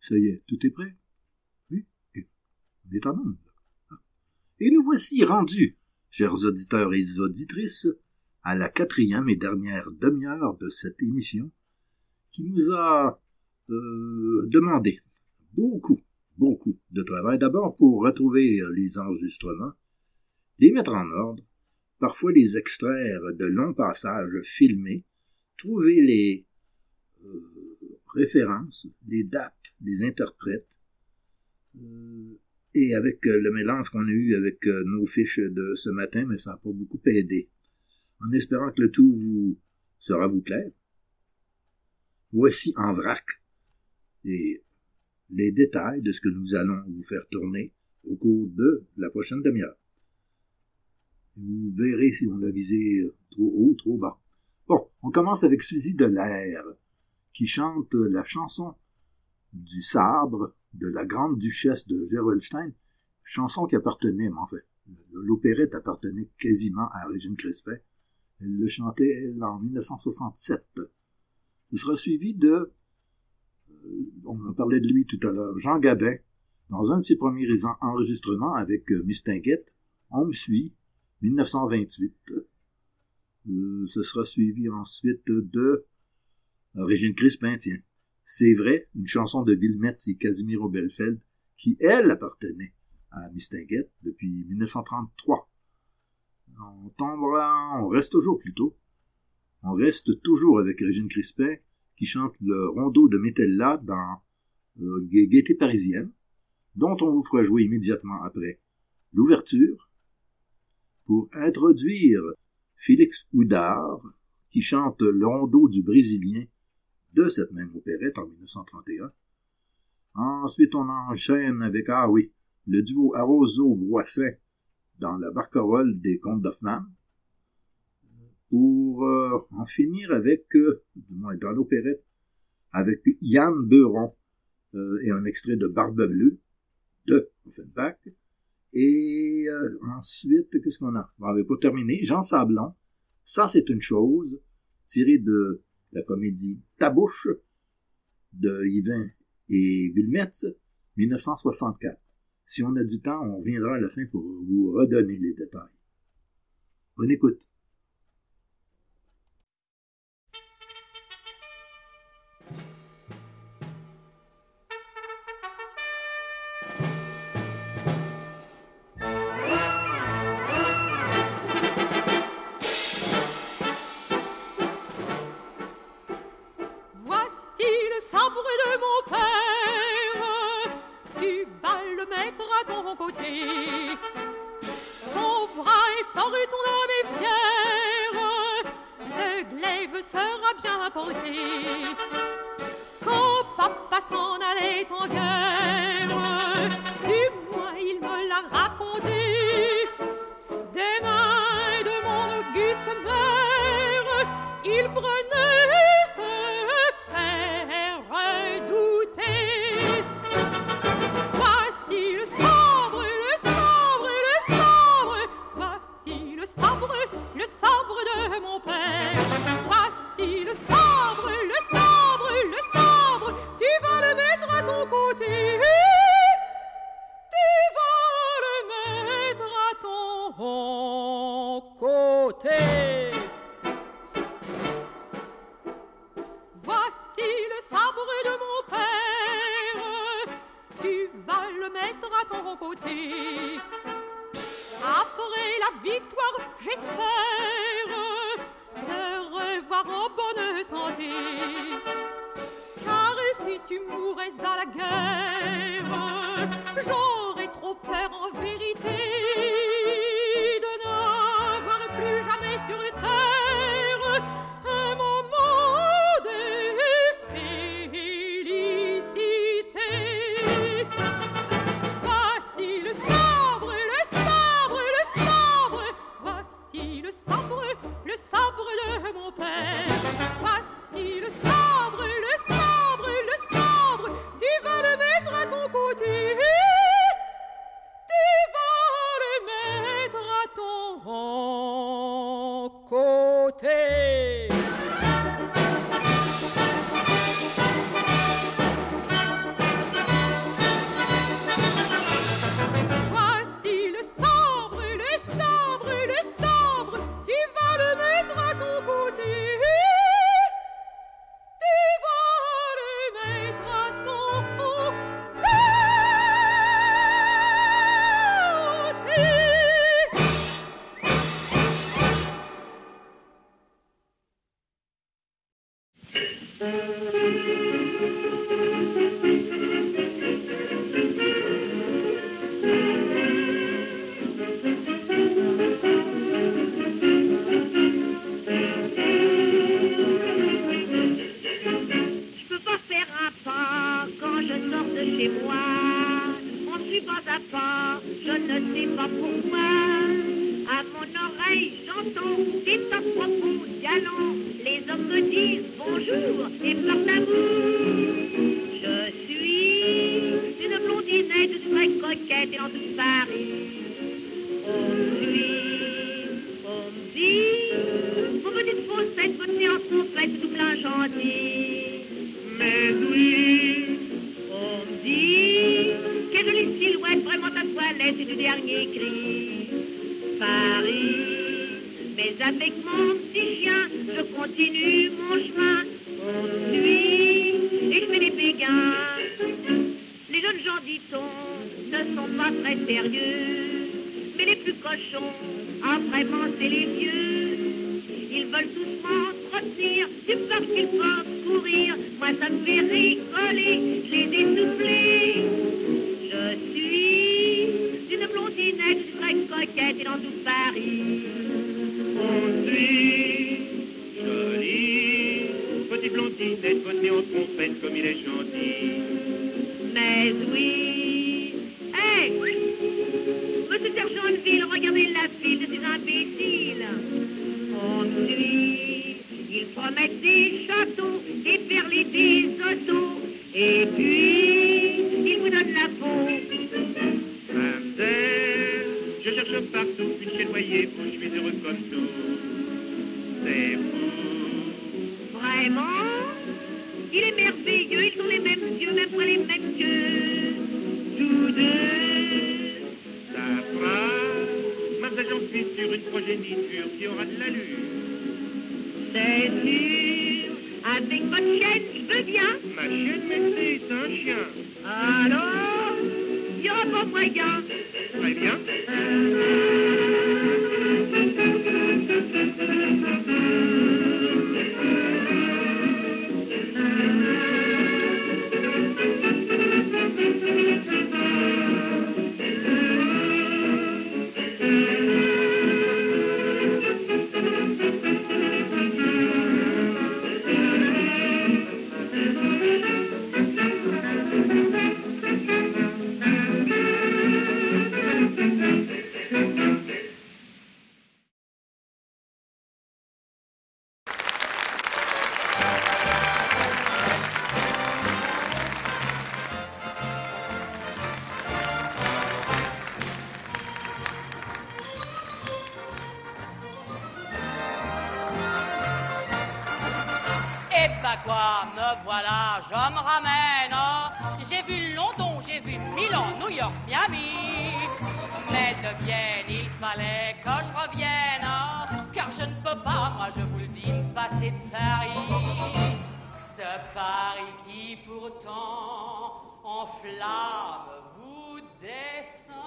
Ça y est, tout est prêt? Oui, on est en onde. Et nous voici rendus, chers auditeurs et auditrices, à la 4e et dernière demi-heure de cette émission qui nous a demandé beaucoup de travail. D'abord pour retrouver les enregistrements, les mettre en ordre, parfois les extraire de longs passages filmés, trouver les références, les dates, les interprètes, et avec le mélange qu'on a eu avec nos fiches de ce matin, mais ça n'a pas beaucoup aidé. En espérant que le tout sera vous plaire, voici en vrac et les détails de ce que nous allons vous faire tourner au cours de la prochaine demi-heure. Vous verrez si on a visé trop haut, trop bas. Bon, on commence avec Suzy Delair, qui chante la chanson du sabre de la grande duchesse de Gerolstein, chanson qui appartenait, mais en fait, l'opérette appartenait quasiment à Régine Crespin. Elle le chantait, elle, en 1967. Ce sera suivi de, on parlait de lui tout à l'heure, Jean Gabin, dans un de ses premiers enregistrements avec Miss Tinguette, On me suit, 1928. Ce sera suivi ensuite de Régine Crespin, tiens. C'est vrai, une chanson de Wilmetz et Casimiro Belfeld, qui, elle, appartenait à Miss Tinguette depuis 1933. On reste toujours avec Régine Crespin, qui chante le rondeau de Metella dans Gaieté parisienne, dont on vous fera jouer immédiatement après l'ouverture, pour introduire Félix Houdard, qui chante le rondeau du Brésilien de cette même opérette en 1931. Ensuite, on enchaîne avec, le duo Arroso-Boissin dans la barcarolle des Comtes d'Hoffmann, pour en finir avec, du moins dans l'opérette, avec Yann Beuron et un extrait de Barbe Bleue de Offenbach. Et ensuite, qu'est-ce qu'on a? Pour terminer, Jean Sablon, Ça c'est une chose, tiré de la comédie Tabouche de Yvain et Wilmetz, 1964. Si on a du temps, on reviendra à la fin pour vous redonner les détails. Bonne écoute. Tu vas le mettre Chez moi, on ne suit pas à pas, je ne sais pas pourquoi. À mon oreille, j'entends des tas de propos galants. Les hommes me disent bonjour et pleurent d'amour. Je suis une blondinette très coquette et en toute Paris. On me suit, on me dit, vos petites faussettes, votre séance complète, tout plein gentil. Mais oui, on me dit, quelle jolie silhouette, vraiment ta toilette, c'est du dernier cri. Paris, mais avec mon petit chien, je continue mon chemin. On me suit et je fais des béguins. Les jeunes gens, dit-on, ne sont pas très sérieux, mais les plus cochons, ah vraiment, c'est les vieux. Ils veulent tous m'entretenir, du peur qu'ils peuvent courir. Moi, ça me fait rigoler, je les ai soufflés. Je suis une blondinette très coquette et dans tout Paris. On suit, jolie, petite blondinette, beauté en trompette comme il est gentil. Mais oui, hé, monsieur Sergenteville, regardez la file de ces imbéciles. On suit, ils promettent des châteaux, des perles et des autos, et puis ils vous donnent la peau. Je cherche partout, puis chez voyez-vous, je suis heureux comme tout. C'est fou. Vraiment? Il est merveilleux, ils ont les mêmes yeux, même pas les mêmes yeux. Tous deux. Ça fera, mademoiselle, j'en suis sûr, une progéniture qui aura de l'allure. C'est sûr, avec votre chienne, je veux bien. Ma chienne, mais c'est un chien. Alors, il n'y aura pas moyen. Très bien. Quoi, me voilà, je me ramène. J'ai vu London, j'ai vu Milan, New York, Miami. Mais de Vienne, il fallait que je revienne, car je ne peux pas, moi je vous le dis, me passer de Paris. Ce Paris qui pourtant en flamme vous descend.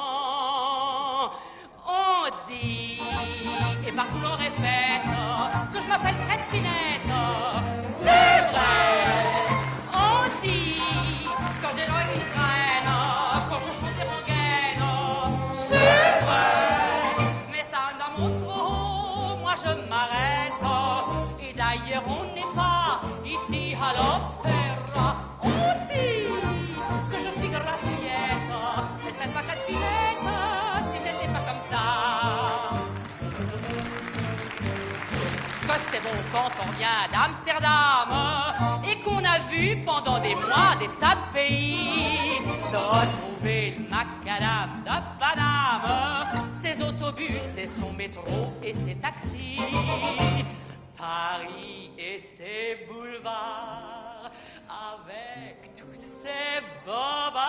On dit, et partout l'on répète, que je m'appelle Crespinette. C'est vrai, on dit, quand j'ai l'oeil qui traîne, quand je chante des rengaines. C'est vrai, mais ça dans mon trop, moi je m'arrête. Et d'ailleurs on n'est pas ici à l'opéra. On dit que je suis grassouillette, mais je serais pas Crespinette si j'étais pas comme ça. Que c'est bon quand on vient d'Amsterdam et qu'on a vu pendant des mois des tas de pays, de retrouver le macadam de Paname, ses autobus et son métro et ses taxis, Paris et ses boulevards avec tous ses bobards.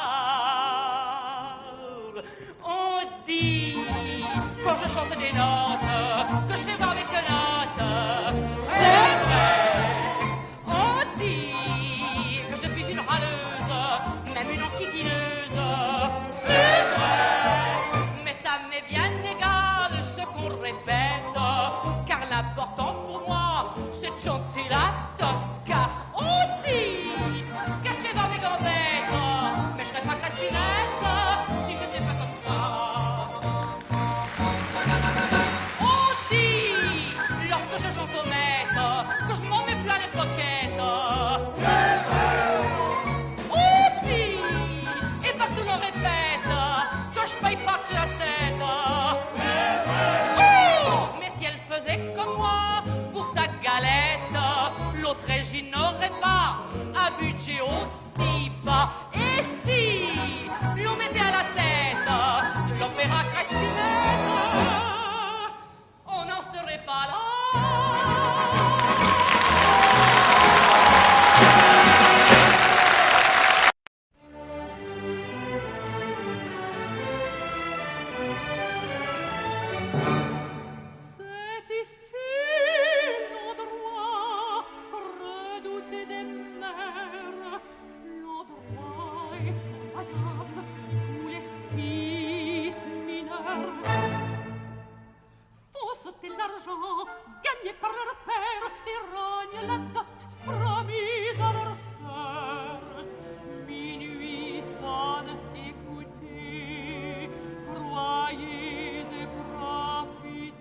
On dit quand je chante des notes que je fais voir avec des notes. C'est vrai, on dit que je suis une râleuse, même une enquiquineuse. C'est vrai, mais ça m'est bien égal ce qu'on répète, car l'important pour moi, c'est de chanter la Tosca. toucher aussi bas. Et si l'on mettait à la tête de l'opéra Crespinette, on n'en serait pas là. Gagné par leur père et rogne la dot promise à leur sœur. Minuit sonne, écoutez, croyez et profitez.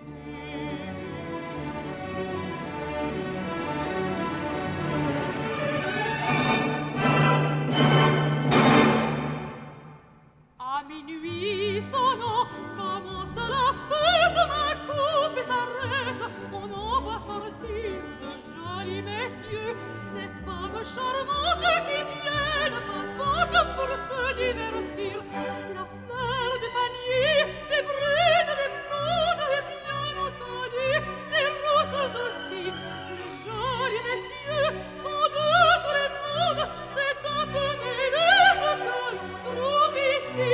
À minuit sonnant, commence la fête, ma coupe s'arrête. On en voit sortir de jolis messieurs, des femmes charmantes qui viennent papoter pour se divertir. La fleur du panier, des brunes, des blondes, et bien entendu, des rousses aussi. Les jolis messieurs sont de tous les mondes, c'est un peu mêlé ce que l'on trouve ici.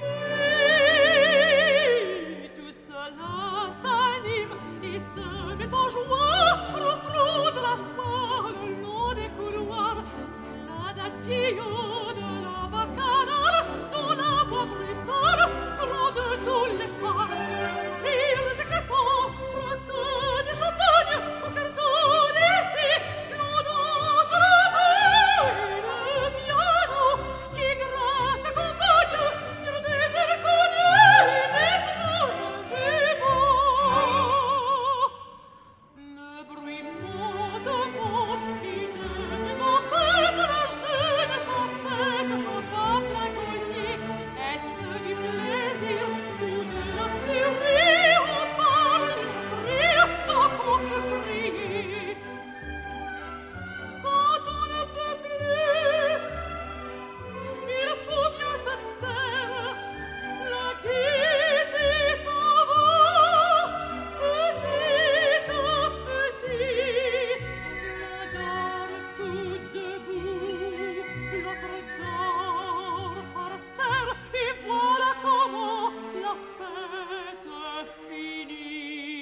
Et tout cela s'anime et se met en joie, frou-frou de la soie le long des couloirs. C'est l'adagio de la bacchanale dont la voix brutale gronde tout l'espoir. Rires éclatants, croquant du champagne au carton d'ici, l'on danse le bal et le piano qui grâce accompagne sur des airs connus étranges et beaux. Le bruit monte, il ne tempête la jeunesse en fête, chantant plein gosier. Est-ce du plaisir ou de la furie? On parle, on crie, tant qu'on peut crier. Quand on ne peut plus, il faut bien se taire. La gaieté s'en va, petit à petit. L'un dort tout debout, l'autre dort par terre, et voilà comment la fête finit.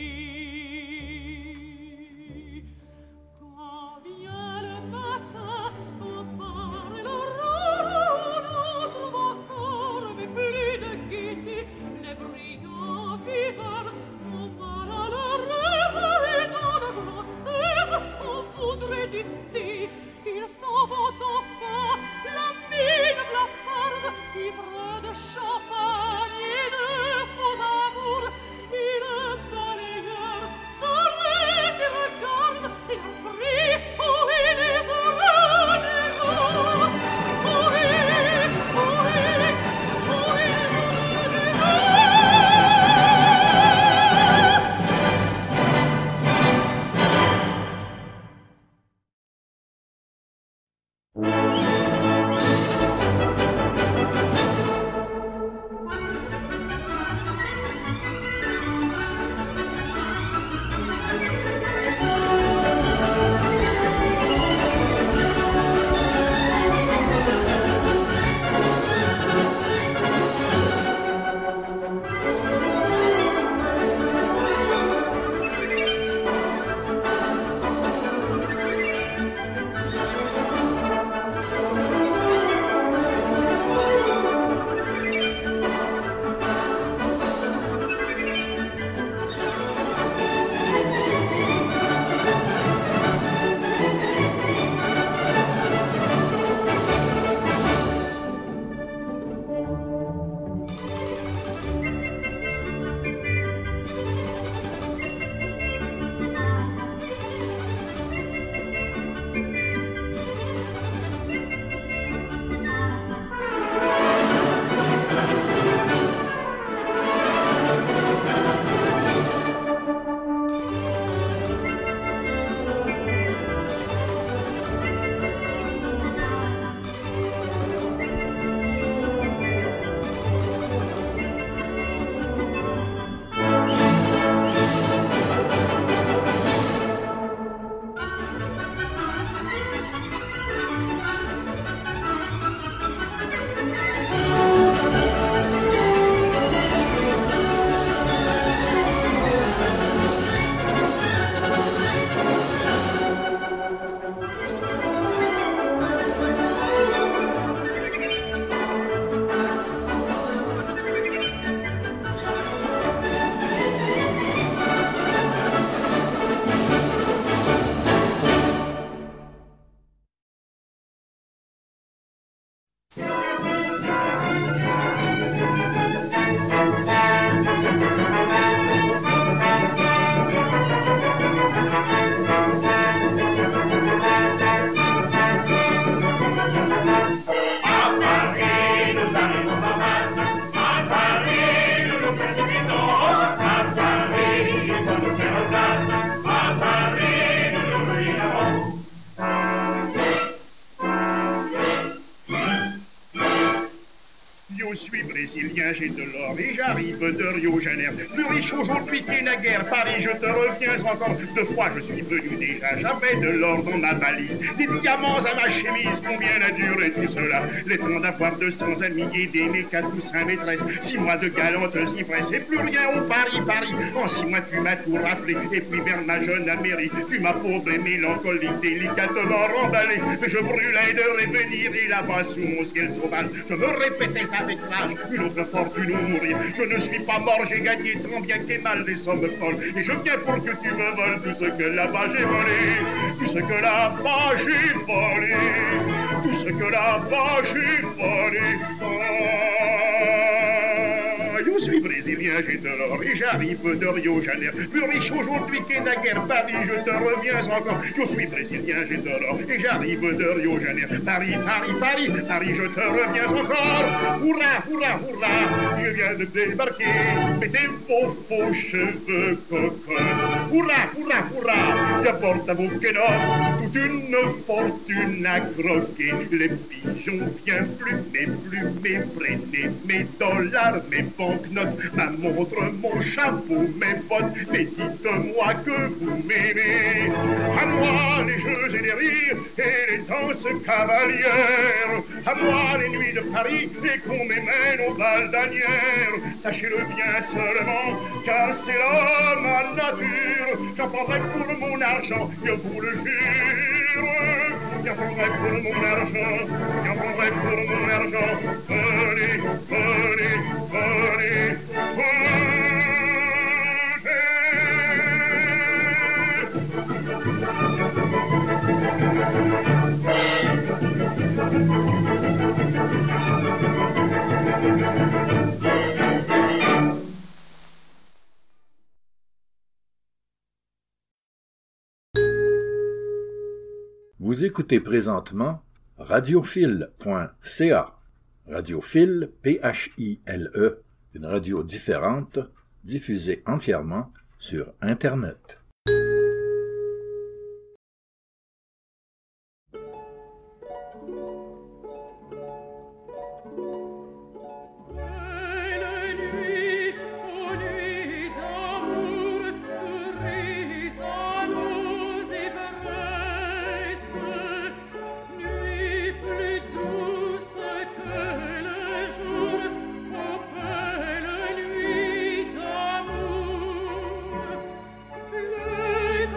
Quand vient le matin, quand part l'aurore, on trouve encore, mais plus de gaieté. Les brillants viveurs sont malheureuses, et dans la grossesse, on voudrait du thé. Ils s'en vont enfin, la mine blafarde, ivre de champagne et de faux amours. Et le balayeur s'arrête et regarde, et leur crie, oh, il est heureux des jours. Oh, il est heureux des brésilien, j'ai de l'or et j'arrive de Rio de Janeiro. Plus riche aujourd'hui qu'il naguère, Paris, je te reviens encore. 2 fois je suis venu déjà, j'avais de l'or dans ma valise, des diamants à ma chemise. Combien a duré tout cela? Le temps d'avoir 200 amis et d'aimer 4 ou 5 maîtresses. 6 mois de galantes ivresses et plus rien au Paris, Paris. En 6 mois tu m'as tout rappelé, et puis vers ma jeune Amérique, tu m'as pauvre et mélancolique, délicatement remballé. Mais je brûlais de revenir et là-bas sous mon ciel sauvage, je me répétais avec rage, une autre fortune ou mourir. Je ne suis pas mort, j'ai gagné tant bien qu'est mal des sommes folles, et je viens pour que tu me voles tout ce que là-bas j'ai volé, tout ce que là-bas j'ai volé, tout ce que là-bas j'ai volé. Je suis brésilien, j'ai de l'or et j'arrive de Rio de Janeiro. Plus riche aujourd'hui qu'est naguère, Paris, je te reviens encore. Je suis brésilien, j'ai de l'or et j'arrive de Rio de Janeiro. Paris, Paris, Paris, Paris, je te reviens encore. Hurrah, hurrah, hurrah, je viens de débarquer. Mais tes faux cheveux cocottes. Hurrah, hurrah, hurrah, j'apporte à vos quenottes toute une fortune à croquer. Les pigeons bien plumés, freinés, mes dollars, mes banquenotes, ma montre, mon chapeau, mes bottes. Mais dites-moi que vous m'aimez. À moi les jeux et les rires et les danses cavalières. À moi les nuits de Paris et qu'on m'emmène au bal d'Anières. Sachez-le bien seulement, car c'est là ma nature. J'en prendrai pour mon argent, je vous le jure. J'en prendrai pour mon argent, j'en prendrai pour mon argent. Venez, venez, venez, Vous écoutez présentement radiophile.ca. Radiophile, P-H-I-L-E, une radio différente, diffusée entièrement sur Internet. Le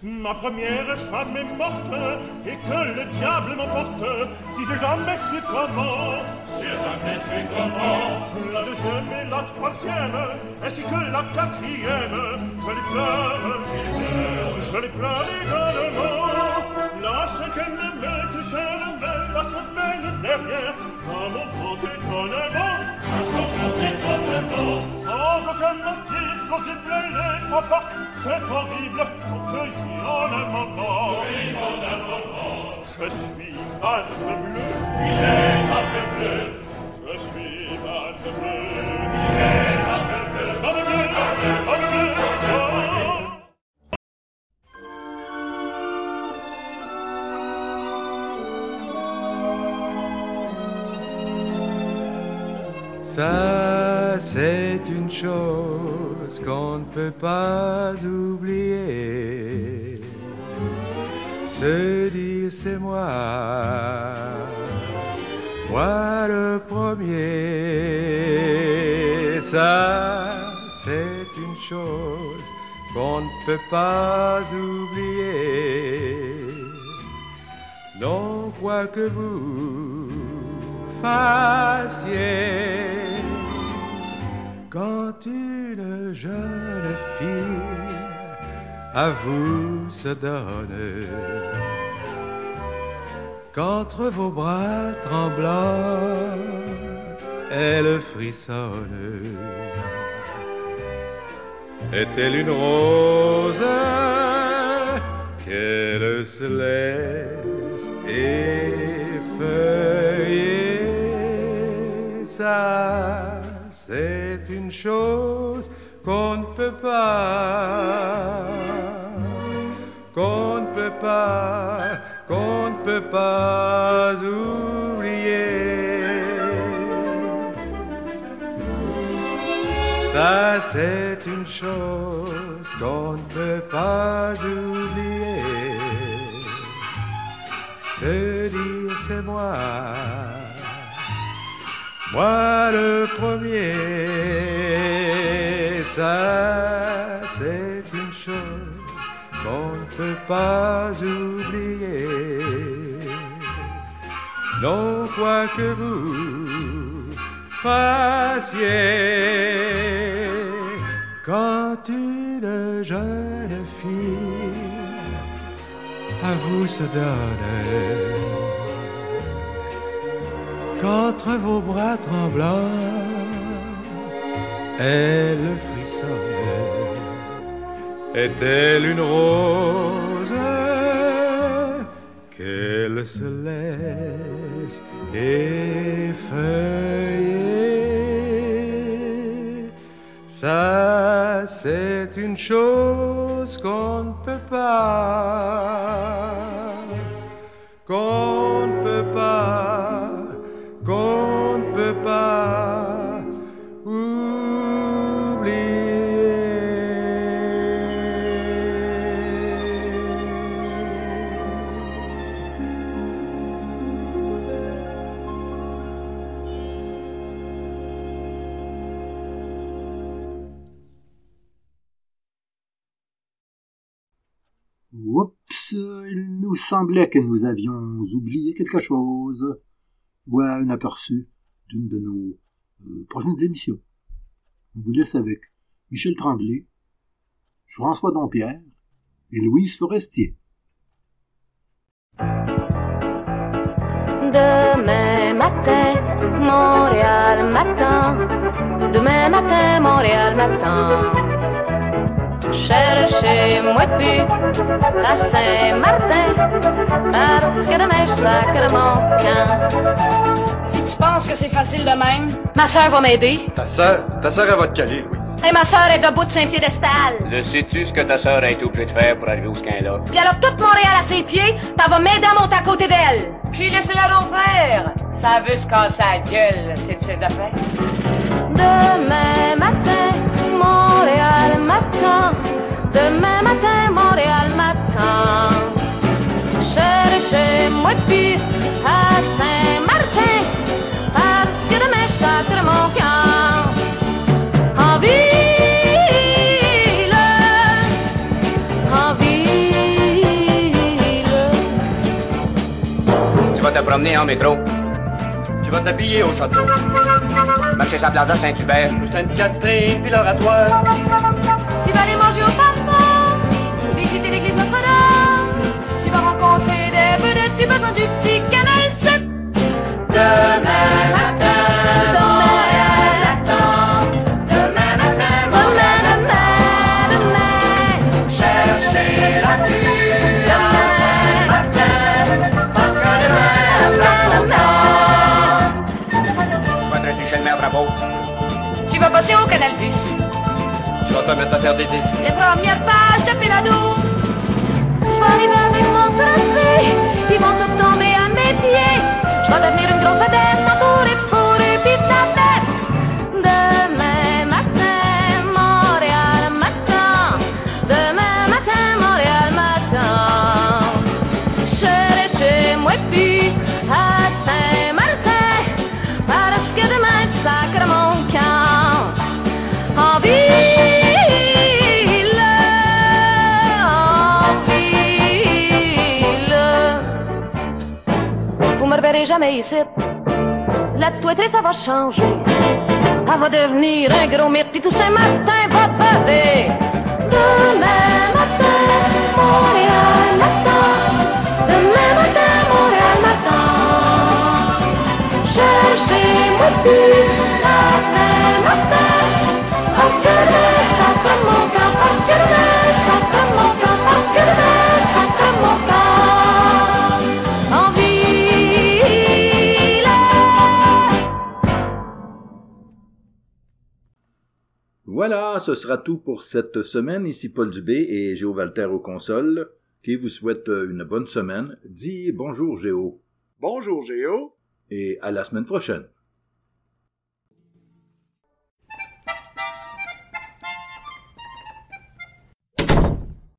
Ma première femme est morte et que le diable m'emporte. Si j'ai jamais su comment, la deuxième et la troisième, ainsi que la quatrième, je les pleure également. La cinquième m'est touchée, mais la semaine dernière, à mon grand étonnement, sans aucun motif plausible, les trois portes, c'est horrible, ont cueilli en un moment. Je suis Anne Bleue, il est Anne Bleue. Je suis Anne Bleue, il est Anne Bleue. Anne Bleue, Anne Bleue, Ça, c'est une chose qu'on ne peut pas oublier. Se dire c'est moi le premier. Ça, c'est une chose qu'on ne peut pas oublier. Non, quoi que vous fassiez, quand une jeune fille à vous se donne, qu'entre vos bras tremblants elle frissonne, est-elle une rose qu'elle se laisse effeuiller? Ça, c'est une chose qu'on ne peut pas, qu'on ne peut pas oublier. Ça, c'est une chose qu'on ne peut pas oublier. Se dire c'est moi le premier. Ça, c'est une chose qu'on ne peut pas oublier. Non, quoi que vous fassiez, quand une jeune fille à vous se donne, qu'entre vos bras tremblants elle frissonne, est-elle une rose qu'elle se laisse effeuiller? Ça, c'est une chose qu'on ne peut pas, qu'on ne peut pas, qu'on ne peut pas oublier. Oups, il nous semblait que nous avions oublié quelque chose. Voilà un aperçu d'une de nos prochaines émissions. On vous laisse avec Michel Tremblay, François Dompierre et Louise Forestier. Demain matin, Montréal m'attend. Demain matin, Montréal m'attend. Cherchez-moi plus à Saint-Martin, parce que demain je sacre mon camp. Si tu penses que c'est facile de même, Ma sœur va m'aider. Ta sœur, elle va te caler, Louise. Et ma sœur est debout de Saint-Piédestal. Le sais-tu ce que ta sœur a été obligée de faire pour arriver où ce qu'elle est là? Puis alors toute Montréal à ses pieds, t'en vas m'aider à monter à côté d'elle. puis laissez-la donc faire. Ça veut se casser la gueule, c'est de ses affaires. Demain matin, Montréal m'attend. Demain matin, Montréal m'attend. Cherchez-moi plus à Saint-Martin, parce que demain je sacre mon camp. En ville, promener en métro. Tu vas t'habiller au château. Marcher sa Plaza Saint-Hubert. Rue Sainte-Catherine, puis l'oratoire. Tu vas aller manger au papa, visiter l'église Notre-Dame. Tu vas rencontrer des vedettes, plus besoin du petit canal 7. Demain matin, Cherchez la pluie à Saint-Martin, parce que demain, ça s'en Tu vas te rester chez le maire Drapeau. Tu vas passer au canal 10. Tu vas te mettre à faire des disques. Les premières pages de Péladeau. Je vais arriver avec mon tracé, ils vont tous tomber à mes pieds. Je vais devenir une grosse vedette, entourée pour puis ta tête. Demain matin, Montréal matin. Demain matin, Montréal matin. Je serai chez moi puis à Saint-Martin, parce que demain je sacre mon camp. En ville, en ville. Vous me reverrez jamais ici. La petite ouettrée, ça va changer. Elle va devenir un gros mythe, puis tout Saint-Martin va baver. Demain matin, Montréal matin. Demain matin, Montréal matin. Cherchez-moi plus à Saint-Martin. Parce que demain, ça sera mon camp. Parce que demain, ça sera mon camp. Parce que demain, ça sera mon camp. En ville. Voilà, ce sera tout pour cette semaine. Ici Paul Dubé et Géo Walter aux consoles, qui vous souhaite une bonne semaine. Dis bonjour Géo. Bonjour Géo. Et à la semaine prochaine.